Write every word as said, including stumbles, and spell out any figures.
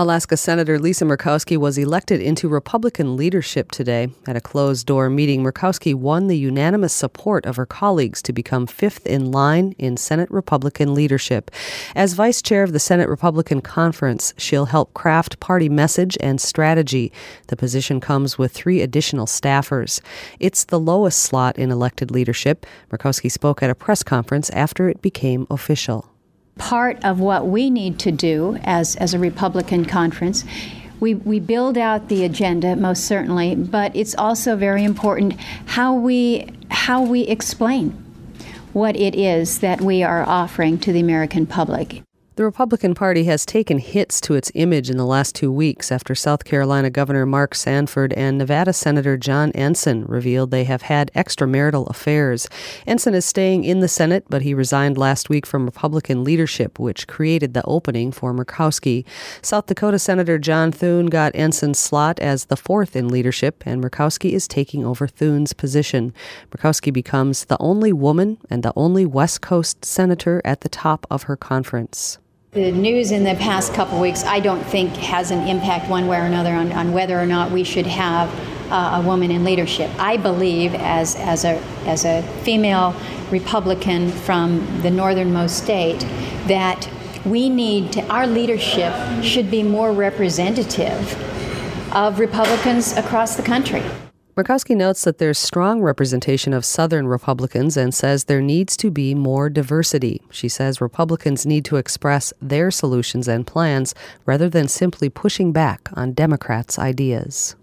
Alaska Senator Lisa Murkowski was elected into Republican leadership today. At a closed-door meeting, Murkowski won the unanimous support of her colleagues to become fifth in line in Senate Republican leadership. As vice chair of the Senate Republican Conference, she'll help craft party message and strategy. The position comes with three additional staffers. It's the lowest slot in elected leadership. Murkowski spoke at a press conference after it became official. Part of what we need to do as, as a Republican conference, we, we build out the agenda, most certainly, but it's also very important how we, how we explain what it is that we are offering to the American public. The Republican Party has taken hits to its image in the last two weeks after South Carolina Governor Mark Sanford and Nevada Senator John Ensign revealed they have had extramarital affairs. Ensign is staying in the Senate, but he resigned last week from Republican leadership, which created the opening for Murkowski. South Dakota Senator John Thune got Ensign's slot as the fourth in leadership, and Murkowski is taking over Thune's position. Murkowski becomes the only woman and the only West Coast senator at the top of her conference. The news in the past couple weeks, I don't think, has an impact one way or another on, on whether or not we should have uh, a woman in leadership. I believe, as as a as a female Republican from the northernmost state, that we need to, our leadership should be more representative of Republicans across the country. Murkowski notes that there's strong representation of Southern Republicans and says there needs to be more diversity. She says Republicans need to express their solutions and plans rather than simply pushing back on Democrats' ideas.